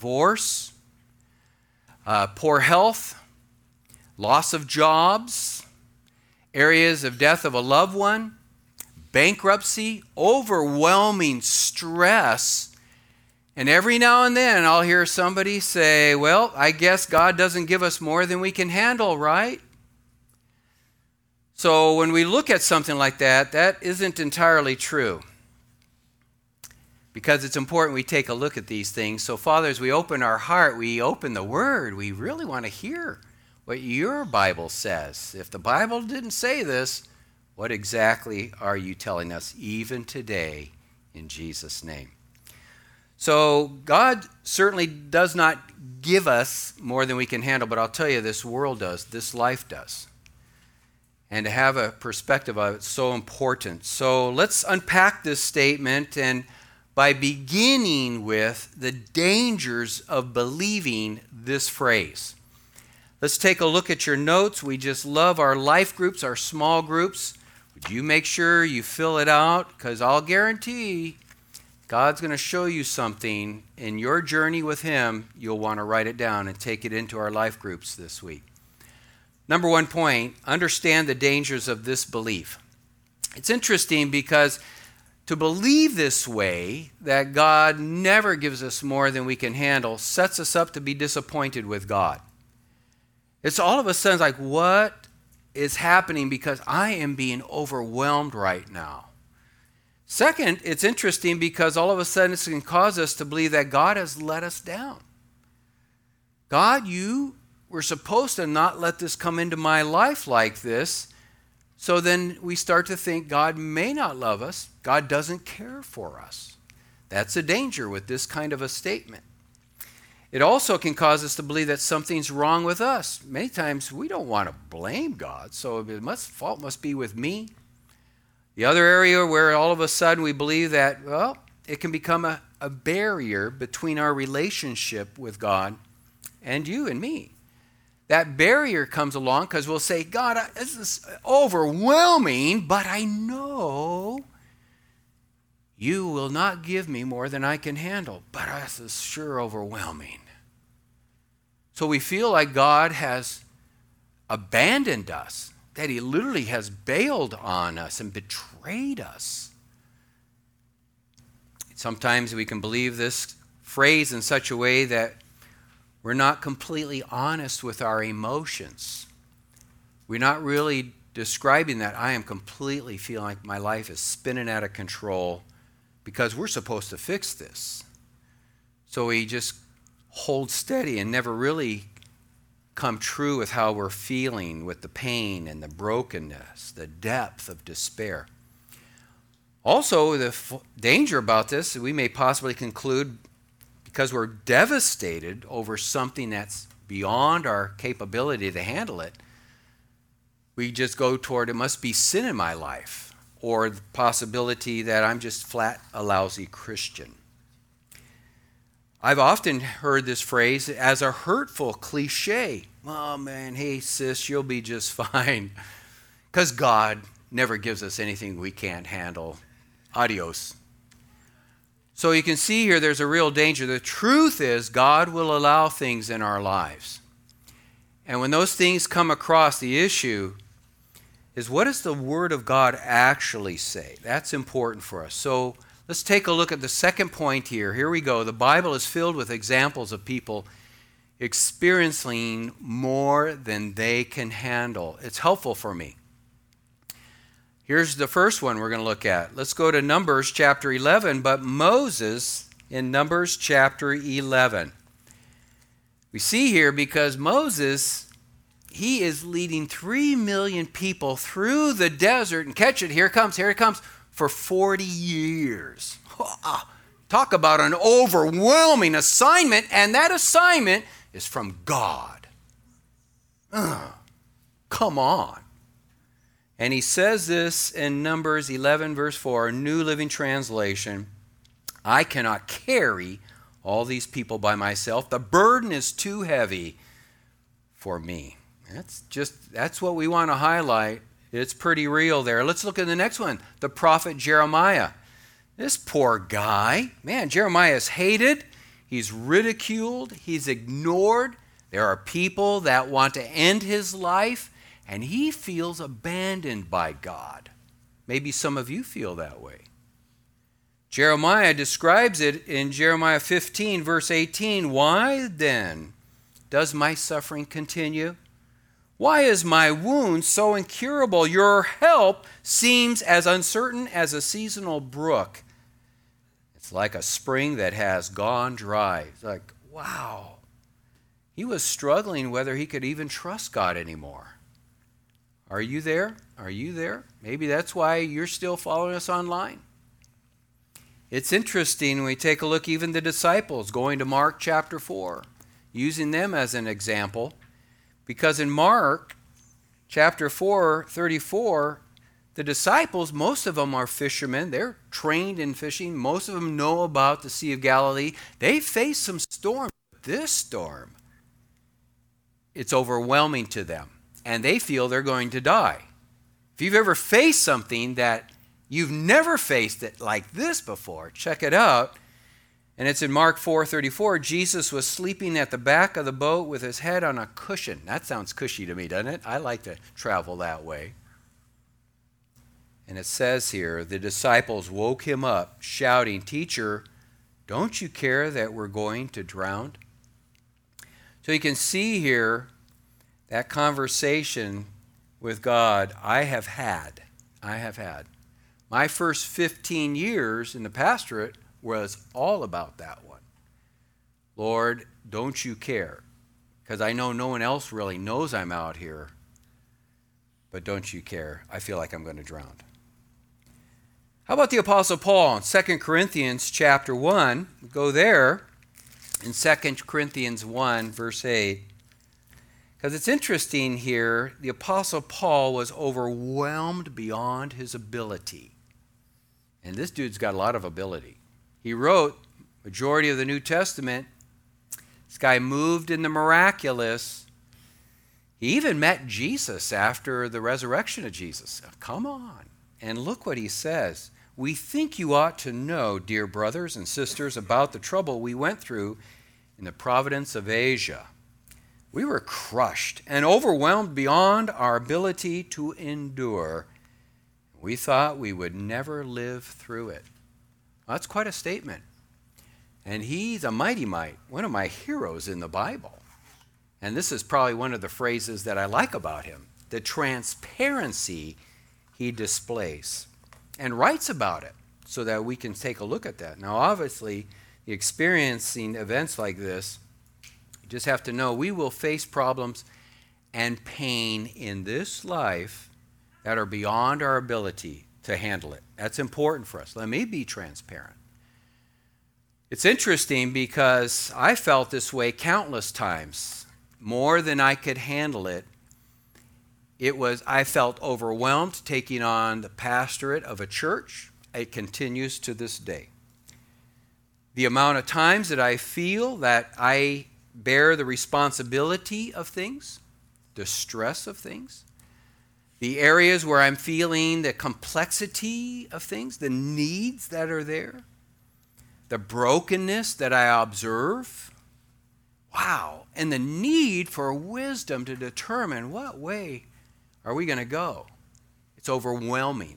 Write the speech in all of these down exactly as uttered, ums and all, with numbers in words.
divorce, uh, poor health, loss of jobs, areas of death of a loved one, bankruptcy, overwhelming stress. And every now and then I'll hear somebody say, well, I guess God doesn't give us more than we can handle, right? So when we look at something like that, that isn't entirely true. Because it's important we take a look at these things. So Father, as we open our heart, we open the Word, we really want to hear what your Bible says. If the Bible didn't say this, what exactly are you telling us even today in Jesus' name? So God certainly does not give us more than we can handle, but I'll tell you, this world does, this life does. And to have a perspective of it is so important. So let's unpack this statement, and by beginning with the dangers of believing this phrase. Let's take a look at your notes. We just love our life groups, our small groups. Would you make sure you fill it out? Because I'll guarantee God's going to show you something in your journey with Him. You'll want to write it down and take it into our life groups this week. Number one point, understand the dangers of this belief. It's interesting because to believe this way, that God never gives us more than we can handle, sets us up to be disappointed with God. It's all of a sudden like, what is happening because I am being overwhelmed right now? Second, it's interesting because all of a sudden it can cause us to believe that God has let us down. God, you were supposed to not let this come into my life like this. So then we start to think God may not love us. God doesn't care for us. That's a danger with this kind of a statement. It also can cause us to believe that something's wrong with us. Many times we don't want to blame God, so it must fault must be with me. The other area where all of a sudden we believe that, well, it can become a, a barrier between our relationship with God and you and me. That barrier comes along because we'll say, God, this is overwhelming, but I know you will not give me more than I can handle. But this is sure overwhelming. So we feel like God has abandoned us, that He literally has bailed on us and betrayed us. Sometimes we can believe this phrase in such a way that we're not completely honest with our emotions. We're not really describing that I am completely feeling like my life is spinning out of control because we're supposed to fix this. So we just hold steady and never really come true with how we're feeling, with the pain and the brokenness, the depth of despair. Also, the f- danger about this, we may possibly conclude because we're devastated over something that's beyond our capability to handle it, we just go toward it must be sin in my life, or the possibility that I'm just flat a lousy Christian. I've often heard this phrase as a hurtful cliche. Oh man, hey sis, you'll be just fine. Because God never gives us anything we can't handle. Adios. So you can see here there's a real danger. The truth is God will allow things in our lives. And when those things come across, the issue is, what does the Word of God actually say? That's important for us. So let's take a look at the second point here. Here we go. The Bible is filled with examples of people experiencing more than they can handle. It's helpful for me. Here's the first one we're going to look at. Let's go to Numbers chapter eleven. But Moses in Numbers chapter eleven. We see here because Moses, he is leading three million people through the desert. And catch it, here it comes, here it comes, for forty years. Talk about an overwhelming assignment, and that assignment is from God. Ugh, come on. And he says this in Numbers eleven, verse four, New Living Translation. I cannot carry all these people by myself. The burden is too heavy for me. That's just, that's what we want to highlight. It's pretty real there. Let's look at the next one. The prophet Jeremiah. This poor guy. Man, Jeremiah is hated. He's ridiculed. He's ignored. There are people that want to end his life, and he feels abandoned by God. Maybe some of you feel that way. Jeremiah describes it in Jeremiah fifteen, verse eighteen. Why then does my suffering continue? Why is my wound so incurable? Your help seems as uncertain as a seasonal brook. It's like a spring that has gone dry. It's like, wow. He was struggling whether he could even trust God anymore. Are you there? Are you there? Maybe that's why you're still following us online. It's interesting when we take a look, even the disciples, going to Mark chapter four, using them as an example, because in Mark chapter four, thirty-four, the disciples, most of them are fishermen. They're trained in fishing. Most of them know about the Sea of Galilee. They face some storm. This storm, it's overwhelming to them, and they feel they're going to die. If you've ever faced something that you've never faced it like this before, check it out. And it's in Mark four thirty-four. Jesus was sleeping at the back of the boat with his head on a cushion. That sounds cushy to me, doesn't it? I like to travel that way. And it says here, the disciples woke him up, shouting, "Teacher, don't you care that we're going to drown?" So you can see here that conversation with God I have had. I have had. My first fifteen years in the pastorate was all about that one. Lord, don't you care? Because I know no one else really knows I'm out here. But don't you care? I feel like I'm going to drown. How about the Apostle Paul in Second Corinthians chapter one? Go there in Second Corinthians one, verse eight. Because it's interesting here, the Apostle Paul was overwhelmed beyond his ability. And this dude's got a lot of ability. He wrote majority of the New Testament. This guy moved in the miraculous. He even met Jesus after the resurrection of Jesus. Come on. And look what he says. We think you ought to know, dear brothers and sisters, about the trouble we went through in the province of Asia. We were crushed and overwhelmed beyond our ability to endure. We thought we would never live through it. Well, that's quite a statement. And he's a mighty mite, one of my heroes in the Bible. And this is probably one of the phrases that I like about him, the transparency he displays and writes about it so that we can take a look at that. Now, obviously, experiencing events like this, you just have to know we will face problems and pain in this life that are beyond our ability to handle it. That's important for us. Let me be transparent. It's interesting because I felt this way countless times, more than I could handle it. It was, I felt overwhelmed taking on the pastorate of a church. It continues to this day. The amount of times that I feel that I bear the responsibility of things, the stress of things, the areas where I'm feeling the complexity of things, the needs that are there, the brokenness that I observe. Wow. And the need for wisdom to determine what way are we going to go? It's overwhelming.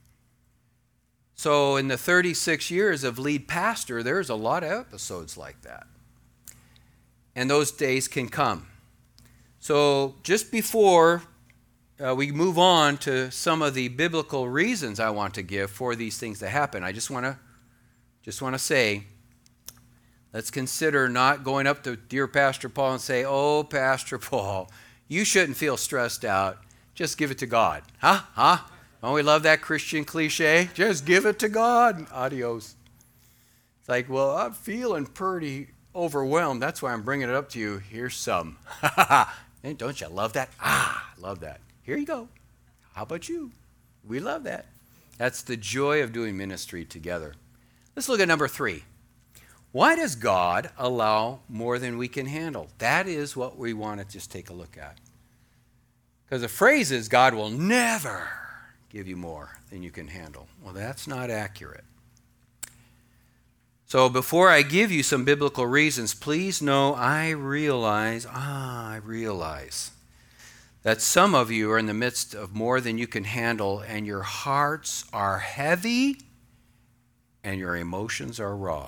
So in the thirty-six years of lead pastor, there's a lot of episodes like that. And those days can come. So just before uh, we move on to some of the biblical reasons I want to give for these things to happen, I just want to just want to say, let's consider not going up to dear Pastor Paul and say, "Oh, Pastor Paul, you shouldn't feel stressed out. Just give it to God." Huh? Huh? Don't we love that Christian cliche? Just give it to God. Adios. It's like, well, I'm feeling pretty overwhelmed. That's why I'm bringing it up to you. Here's some. And don't you love that? Ah, love that. Here you go. How about you? We love that. That's the joy of doing ministry together. Let's look at number three. Why does God allow more than we can handle? That is what we want to just take a look at. Because the phrase is, God will never give you more than you can handle. Well, that's not accurate. So before I give you some biblical reasons, please know I realize, ah, I realize that some of you are in the midst of more than you can handle, and your hearts are heavy and your emotions are raw.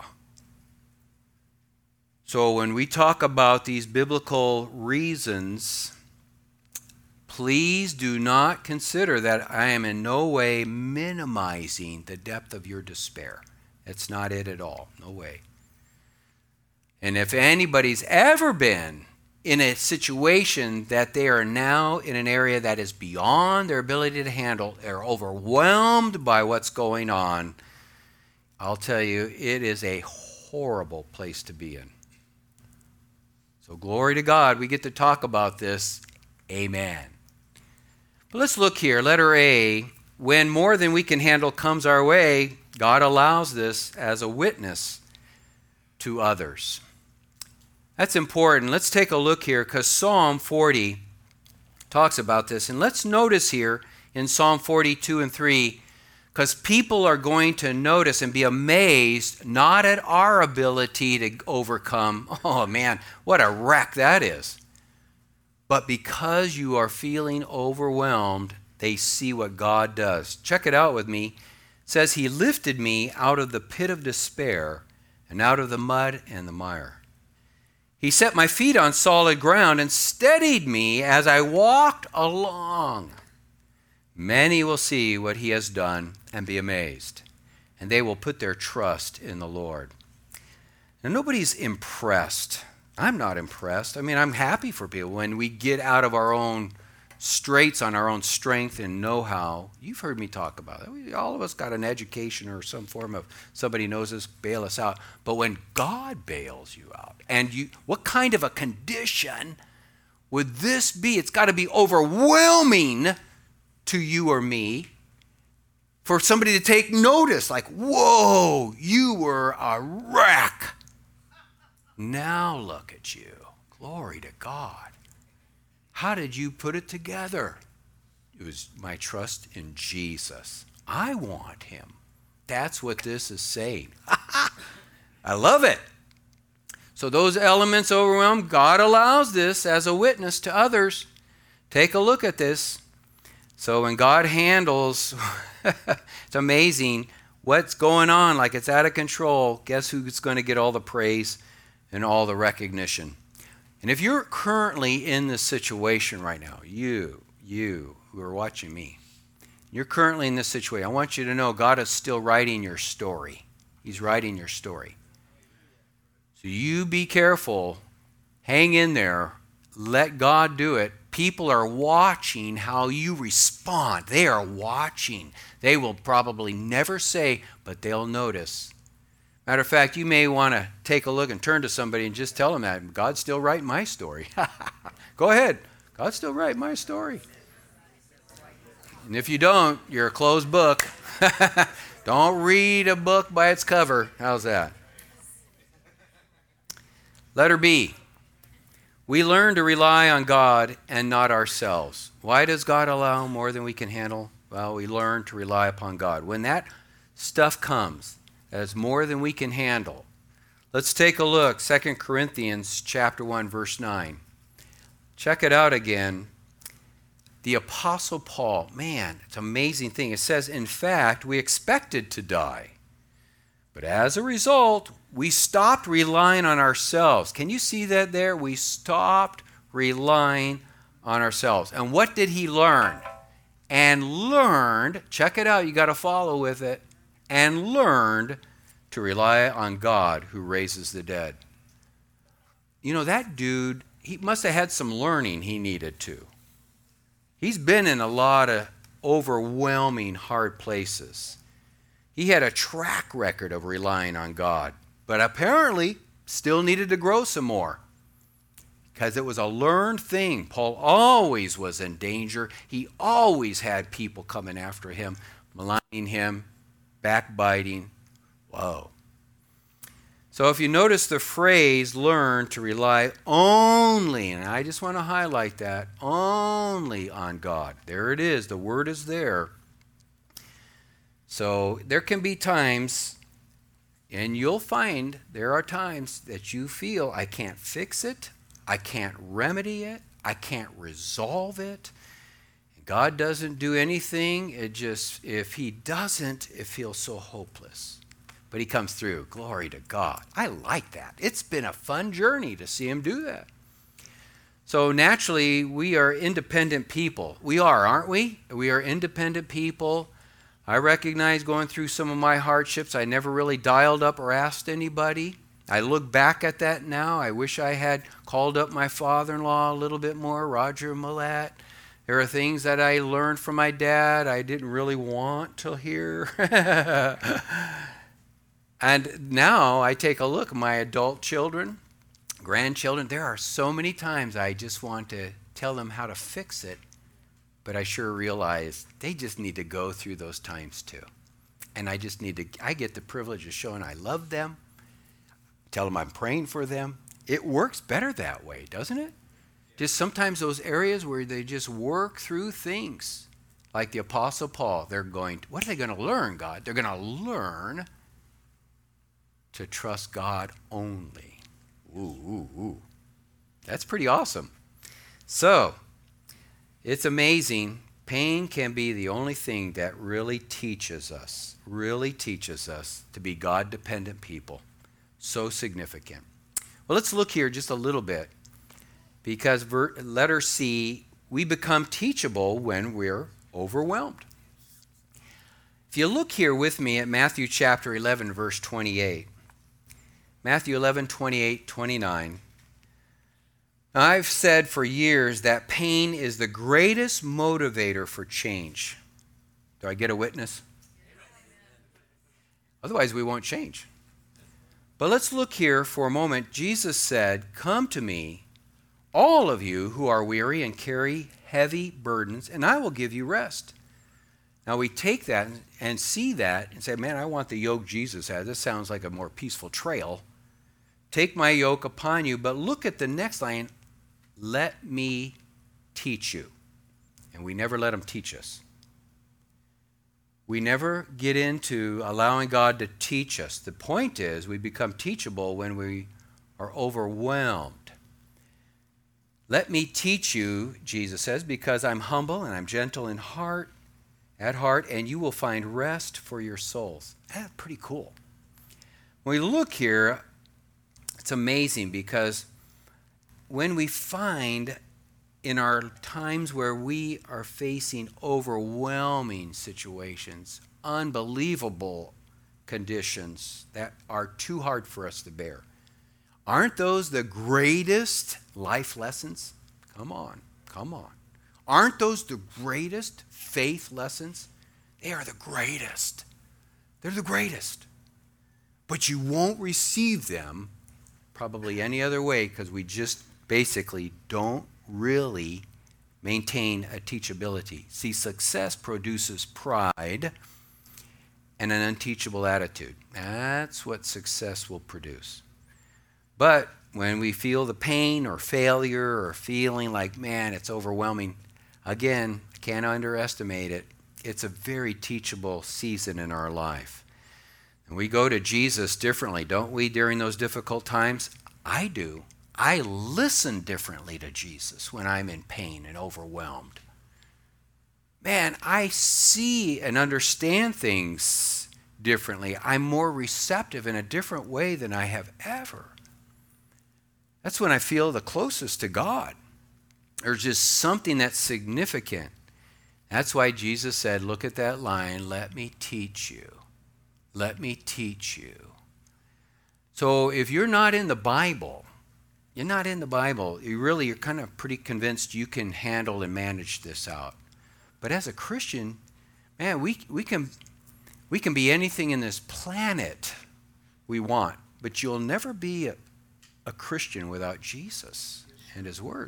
So when we talk about these biblical reasons, please do not consider that I am in no way minimizing the depth of your despair. That's not it at all. No way. And if anybody's ever been in a situation that they are now in an area that is beyond their ability to handle, they're overwhelmed by what's going on, I'll tell you, it is a horrible place to be in. So glory to God, we get to talk about this. Amen. But let's look here. Letter A, when more than we can handle comes our way, God allows this as a witness to others. That's important. Let's take a look here because Psalm forty talks about this. And let's notice here in Psalm forty-two and three, because people are going to notice and be amazed not at our ability to overcome. Oh man, what a wreck that is. But because you are feeling overwhelmed, they see what God does. Check it out with me. It says, He lifted me out of the pit of despair and out of the mud and the mire. He set my feet on solid ground and steadied me as I walked along. Many will see what He has done and be amazed, and they will put their trust in the Lord. Now, nobody's impressed. I'm not impressed. I mean, I'm happy for people when we get out of our own straits on our own strength and know-how. You've heard me talk about it. We, all of us got an education or some form of somebody knows us, bail us out. But when God bails you out, and you, what kind of a condition would this be? It's got to be overwhelming to you or me for somebody to take notice, like, whoa, you were a wreck. Now look at you. Glory to God. How did you put it together? It was my trust in Jesus. I want Him. That's what this is saying. I love it. So those elements overwhelm, God allows this as a witness to others. Take a look at this. So when God handles, it's amazing what's going on, like it's out of control. Guess who's going to get all the praise and all the recognition? And if you're currently in this situation right now, you, you who are watching me, you're currently in this situation, I want you to know God is still writing your story. He's writing your story. So you be careful. Hang in there. Let God do it. People are watching how you respond. They are watching. They will probably never say, but they'll notice. Matter of fact, you may want to take a look and turn to somebody and just tell them that God's still writing my story. Go ahead. God's still writing my story. And if you don't, you're a closed book. Don't read a book by its cover. How's that? Letter B. We learn to rely on God and not ourselves. Why does God allow more than we can handle? Well, we learn to rely upon God. When that stuff comes, as more than we can handle. Let's take a look, Second Corinthians chapter one, verse nine. Check it out again. The Apostle Paul, man, it's an amazing thing. It says, in fact, we expected to die. But as a result, we stopped relying on ourselves. Can you see that there? We stopped relying on ourselves. And what did he learn? And learned, check it out, you got to follow with it, and learned to rely on God who raises the dead. You know, that dude, he must have had some learning he needed to. He's been in a lot of overwhelming hard places. He had a track record of relying on God, but apparently still needed to grow some more because it was a learned thing. Paul always was in danger. He always had people coming after him, maligning him, backbiting. Whoa. So if you notice the phrase, learn to rely only, and I just want to highlight that, only on God. There it is. The word is there. So there can be times And you'll find there are times that you feel, I can't fix it, I can't remedy it, I can't resolve it. God doesn't do anything. It just, if he doesn't, it feels so hopeless. But he comes through. Glory to God. I like that. It's been a fun journey to see him do that. So naturally, we are independent people. We are, aren't we? We are independent people. I recognize going through some of my hardships, I never really dialed up or asked anybody. I look back at that now. I wish I had called up my father-in-law a little bit more, Roger Millett. There are things that I learned from my dad I didn't really want to hear. And now I take a look at my adult children, grandchildren. There are so many times I just want to tell them how to fix it, but I sure realize they just need to go through those times too. And I just need to, I get the privilege of showing I love them, tell them I'm praying for them. It works better that way, doesn't it? Just sometimes those areas where they just work through things. Like the Apostle Paul, they're going, what are they going to learn, God? They're going to learn to trust God only. Ooh, ooh, ooh. That's pretty awesome. So, it's amazing. Pain can be the only thing that really teaches us, really teaches us to be God-dependent people. So significant. Well, let's look here just a little bit. Because ver- letter C, we become teachable when we're overwhelmed. If you look here with me at Matthew chapter eleven, verse twenty-eight. Matthew eleven, twenty-eight, twenty-nine. I've said for years that pain is the greatest motivator for change. Do I get a witness? Otherwise, we won't change. But let's look here for a moment. Jesus said, "Come to me, all of you who are weary and carry heavy burdens, and I will give you rest." Now we take that and see that and say, man, I want the yoke Jesus has. This sounds like a more peaceful trail. Take my yoke upon you, but look at the next line. Let me teach you. And we never let him teach us. We never get into allowing God to teach us. The point is we become teachable when we are overwhelmed. Let me teach you, Jesus says, because I'm humble and I'm gentle in heart, at heart, and you will find rest for your souls. That's pretty cool. When we look here, it's amazing because when we find in our times where we are facing overwhelming situations, unbelievable conditions that are too hard for us to bear, aren't those the greatest life lessons? Come on, come on. Aren't those the greatest faith lessons? They are the greatest. They're the greatest. But you won't receive them probably any other way because we just basically don't really maintain a teachability. See, success produces pride and an unteachable attitude. That's what success will produce. But when we feel the pain or failure or feeling like, man, it's overwhelming, again, can't underestimate it. It's a very teachable season in our life. And we go to Jesus differently, don't we, during those difficult times? I do. I listen differently to Jesus when I'm in pain and overwhelmed. Man, I see and understand things differently. I'm more receptive in a different way than I have ever. That's when I feel the closest to God. There's just something that's significant. That's why Jesus said, look at that line, let me teach you. Let me teach you. So if you're not in the Bible, you're not in the Bible, you really, you're kind of pretty convinced you can handle and manage this out. But as a Christian, man, we we can we can be anything in this planet we want, but you'll never be a, a Christian without Jesus and his word.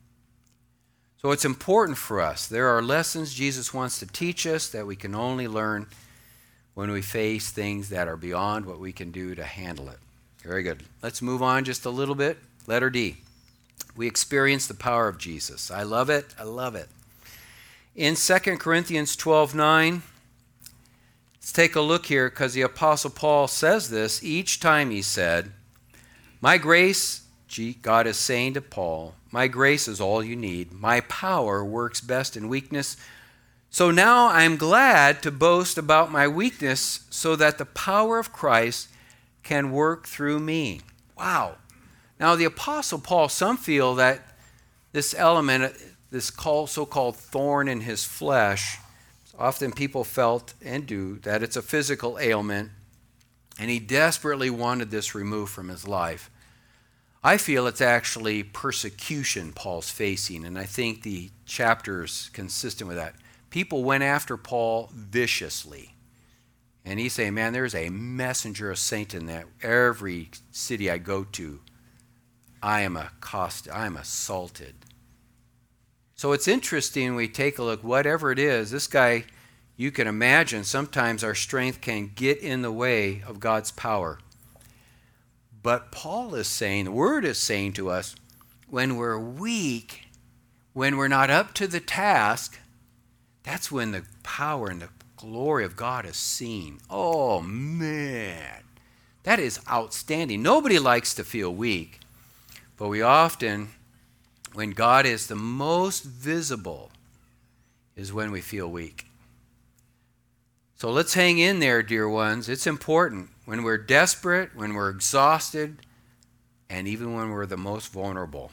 So it's important for us. There are lessons Jesus wants to teach us that we can only learn when we face things that are beyond what we can do to handle it. Very good. Let's move on just a little bit. Letter D. We experience the power of Jesus. I love it. I love it. In Second Corinthians twelve nine, Let's take a look here, because the Apostle Paul says this. Each time he said, my grace, God is saying to Paul, my grace is all you need. My power works best in weakness. So now I'm glad to boast about my weakness so that the power of Christ can work through me. Wow. Now the Apostle Paul, some feel that this element, this so-called thorn in his flesh, often people felt and do that it's a physical ailment, and he desperately wanted this removed from his life. I feel it's actually persecution Paul's facing, and I think the chapter is consistent with that. People went after Paul viciously, and he's saying, man, there's a messenger of Satan that every city I go to, I am accosted, I am assaulted. So it's interesting, we take a look, whatever it is, this guy, you can imagine, sometimes our strength can get in the way of God's power. But Paul is saying, the Word is saying to us, when we're weak, when we're not up to the task, that's when the power and the glory of God is seen. Oh, man. That is outstanding. Nobody likes to feel weak, but we often, when God is the most visible, is when we feel weak. So let's hang in there, dear ones. It's important. When we're desperate, when we're exhausted, and even when we're the most vulnerable,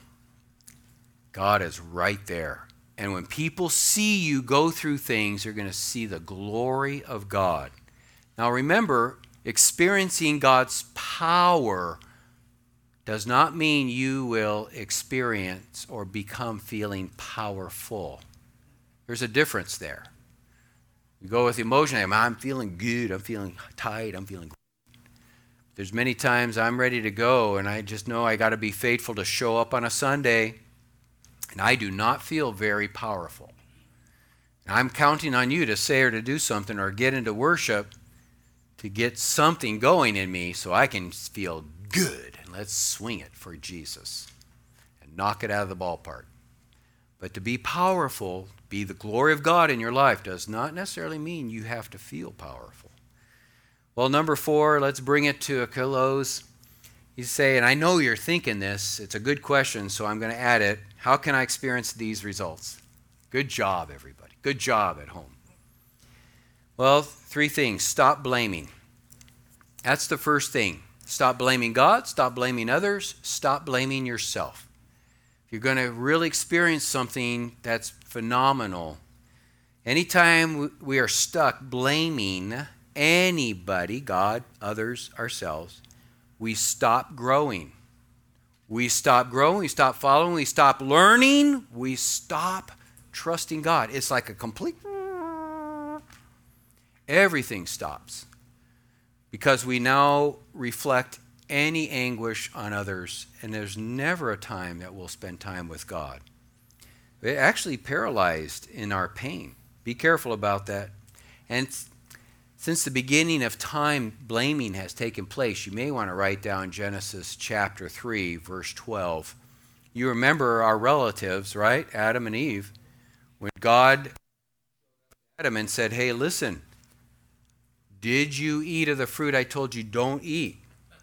God is right there. And when people see you go through things, they're going to see the glory of God. Now remember, experiencing God's power does not mean you will experience or become feeling powerful. There's a difference there. You go with emotion, I'm feeling good, I'm feeling tight, I'm feeling good. There's many times I'm ready to go, and I just know I got to be faithful to show up on a Sunday, and I do not feel very powerful. And I'm counting on you to say or to do something or get into worship to get something going in me so I can feel good. And let's swing it for Jesus and knock it out of the ballpark. But to be powerful, be the glory of God in your life, does not necessarily mean you have to feel powerful. Well, number four, let's bring it to a close. You say, and I know you're thinking this, it's a good question, so I'm going to add it. How can I experience these results? Good job, everybody. Good job at home. Well, three things. Stop blaming. That's the first thing. Stop blaming God, stop blaming others, stop blaming yourself. If you're going to really experience something that's phenomenal, anytime we are stuck blaming anybody, God, others, ourselves, we stop growing. We stop growing, we stop following, we stop learning, we stop trusting God. It's like a complete, everything stops. Because we now reflect any anguish on others, and there's never a time that we'll spend time with God. We're actually paralyzed in our pain. Be careful about that. And since the beginning of time, blaming has taken place. You may want to write down Genesis chapter three, verse twelve. You remember our relatives, right? Adam and Eve. When God Adam and said, hey, listen, did you eat of the fruit I told you don't eat?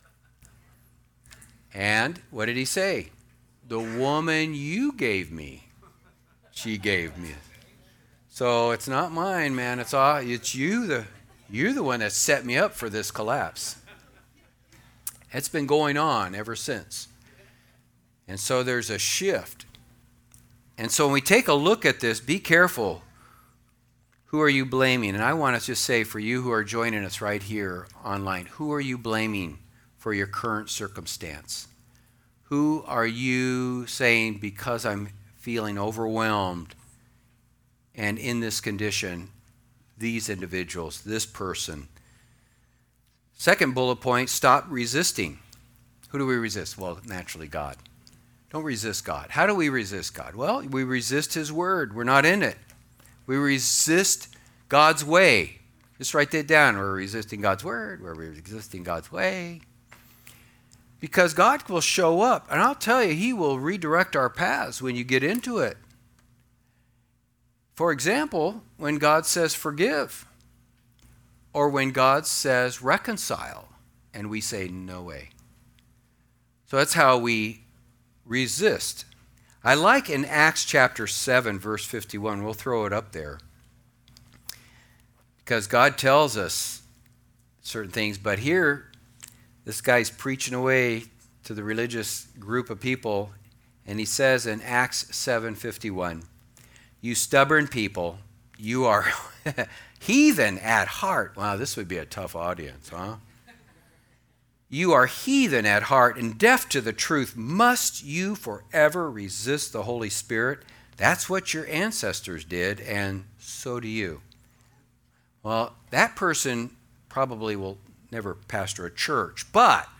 And what did he say? The woman you gave me, she gave me. So it's not mine, man. It's all, it's you, the you're the one that set me up for this collapse. It's been going on ever since. And so there's a shift. And so when we take a look at this, be careful. Who are you blaming? And I want to just say for you who are joining us right here online, who are you blaming for your current circumstance? Who are you saying, because I'm feeling overwhelmed and in this condition, these individuals, this person? Second bullet point, stop resisting. Who do we resist? Well, naturally, God. Don't resist God. How do we resist God? Well, we resist His word. We're not in it. We resist God's way. Just write that down. We're resisting God's word. We're resisting God's way. Because God will show up. And I'll tell you, He will redirect our paths when you get into it. For example, when God says forgive, or when God says reconcile, and we say no way. So that's how we resist. I like in Acts chapter seven, verse fifty-one, we'll throw it up there, because God tells us certain things, but here this guy's preaching away to the religious group of people, and he says in Acts seven fifty-one, you stubborn people, you are heathen at heart. Wow, this would be a tough audience, huh? You are heathen at heart and deaf to the truth. Must you forever resist the Holy Spirit? That's what your ancestors did, and so do you. Well, that person probably will never pastor a church, but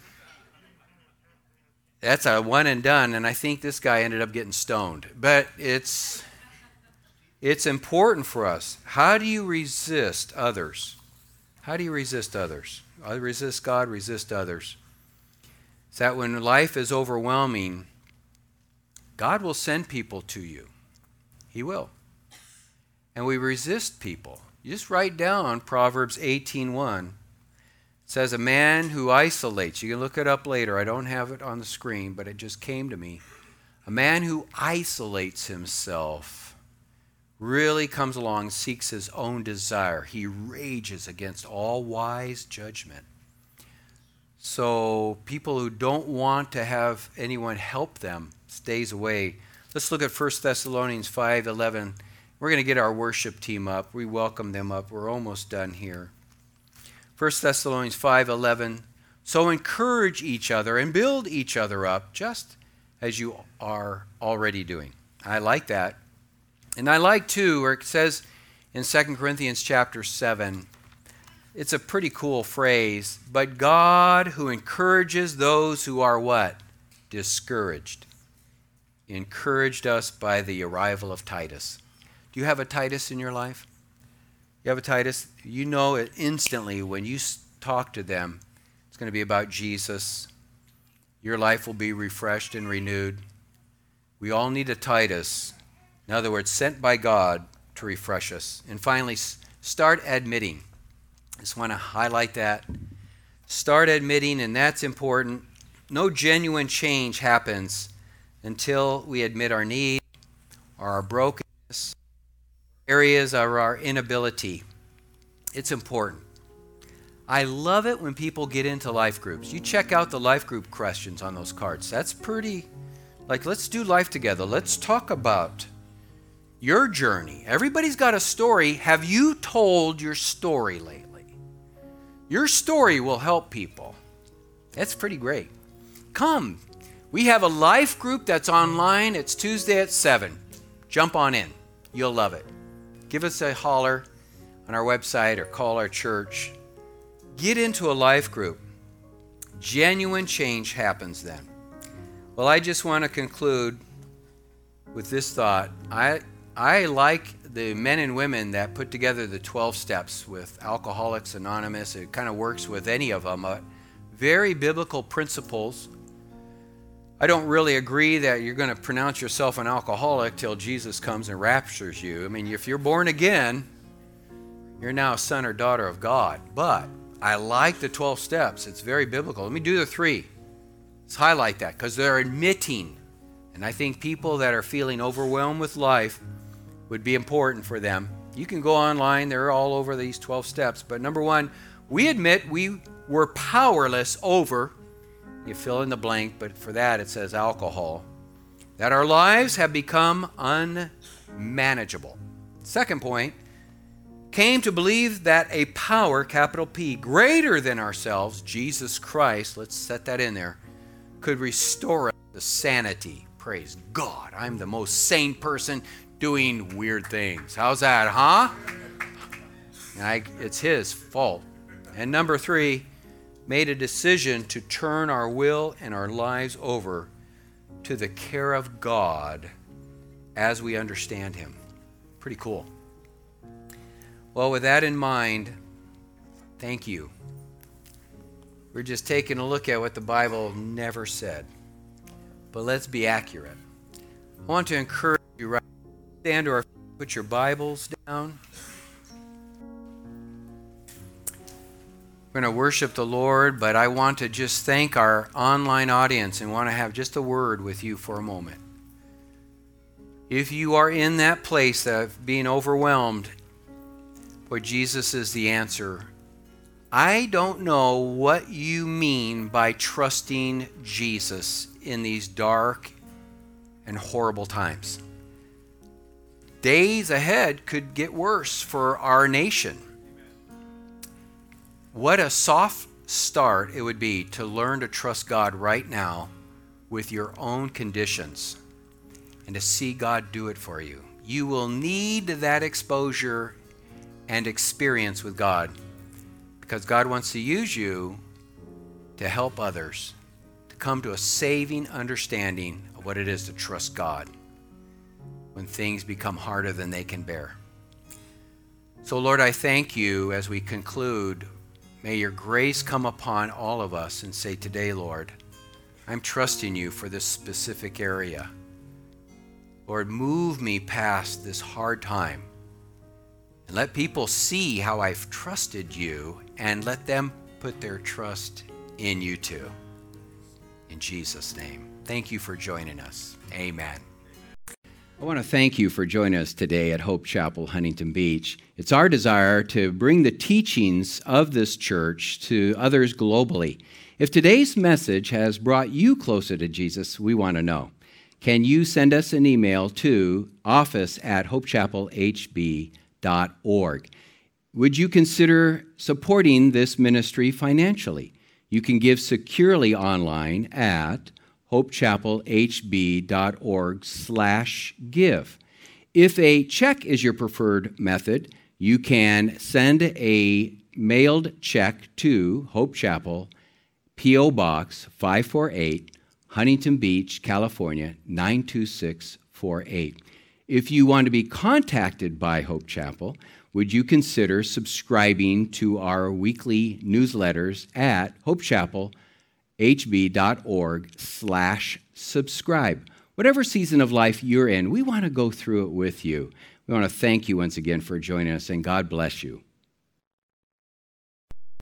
that's a one and done, and I think this guy ended up getting stoned. But it's it's important for us. How do you resist others? How do you resist others? I resist God, resist others. It's that when life is overwhelming, God will send people to you. He will. And we resist people. You just write down Proverbs eighteen one. It says, a man who isolates, you can look it up later, I don't have it on the screen, but it just came to me. A man who isolates himself really comes along, seeks his own desire. He rages against all wise judgment. So people who don't want to have anyone help them stays away. Let's look at First Thessalonians five eleven. We're going to get our worship team up. We welcome them up. We're almost done here. First Thessalonians five eleven. So encourage each other and build each other up, just as you are already doing. I like that. And I like, too, where it says in Second Corinthians chapter seven, it's a pretty cool phrase, but God who encourages those who are what? Discouraged. Encouraged us by the arrival of Titus. Do you have a Titus in your life? You have a Titus? You know it instantly when you talk to them. It's going to be about Jesus. Your life will be refreshed and renewed. We all need a Titus. In other words, sent by God to refresh us. And finally, start admitting. I just want to highlight that. Start admitting, and that's important. No genuine change happens until we admit our need or our brokenness, areas of our inability. It's important. I love it when people get into life groups. You check out the life group questions on those cards. That's pretty, like, let's do life together. Let's talk about your journey. Everybody's got a story. Have you told your story lately? Your story will help people. That's pretty great. Come. We have a life group that's online. It's Tuesday at seven. Jump on in. You'll love it. Give us a holler on our website or call our church. Get into a life group. Genuine change happens then. Well, I just want to conclude with this thought. I I like the men and women that put together the twelve steps with Alcoholics Anonymous. It kind of works with any of them. Uh, very biblical principles. I don't really agree that you're going to pronounce yourself an alcoholic till Jesus comes and raptures you. I mean, if you're born again, you're now a son or daughter of God. But I like the twelve steps. It's very biblical. Let me do the three. Let's highlight that because they're admitting. And I think people that are feeling overwhelmed with life would be important for them. You can go online. They're all over these twelve steps. But number one, we admit we were powerless over, you fill in the blank, but for that it says alcohol, that our lives have become unmanageable. Second point, came to believe that a power, capital P, greater than ourselves, Jesus Christ, let's set that in there, could restore us to sanity. Praise God. I'm the most sane person doing weird things. How's that, huh? I, it's his fault. And number three, made a decision to turn our will and our lives over to the care of God as we understand him. Pretty cool. Well, with that in mind, thank you. We're just taking a look at what the Bible never said. But let's be accurate. I want to encourage you right now, stand to our feet, put your Bibles down. We're going to worship the Lord, but I want to just thank our online audience and want to have just a word with you for a moment. If you are in that place of being overwhelmed, boy, Jesus is the answer. I don't know what you mean by trusting Jesus in these dark and horrible times. Days ahead could get worse for our nation. What a soft start it would be to learn to trust God right now with your own conditions and to see God do it for you. You will need that exposure and experience with God because God wants to use you to help others to come to a saving understanding of what it is to trust God when things become harder than they can bear. So Lord, I thank you as we conclude. May your grace come upon all of us and say today, Lord, I'm trusting you for this specific area. Lord, move me past this hard time and let people see how I've trusted you and let them put their trust in you too. In Jesus' name, thank you for joining us. Amen. I want to thank you for joining us today at Hope Chapel, Huntington Beach. It's our desire to bring the teachings of this church to others globally. If today's message has brought you closer to Jesus, we want to know. Can you send us an email to office at hope chapel h b dot org? Would you consider supporting this ministry financially? You can give securely online at hope chapel h b dot org slash give. If a check is your preferred method, you can send a mailed check to Hope Chapel, P O Box five forty-eight, Huntington Beach, California, nine two six four eight. If you want to be contacted by Hope Chapel, would you consider subscribing to our weekly newsletters at hope chapel h b dot org slash subscribe? Whatever season of life you're in, we want to go through it with you. We want to thank you once again for joining us, and God bless you.